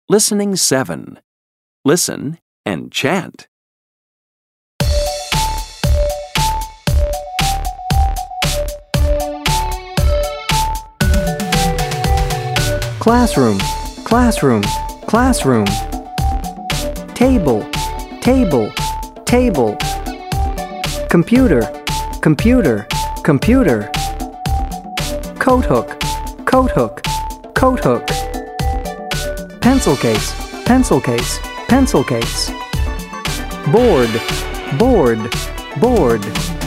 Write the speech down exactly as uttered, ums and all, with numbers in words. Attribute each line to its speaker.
Speaker 1: Listening seven. Listen and chant.
Speaker 2: Classroom, classroom, classroom. Table, table, table. Computer, computer, computer. Coat hook, coat hook, coat hook. Pencil case, pencil case, pencil case. Board, board, board.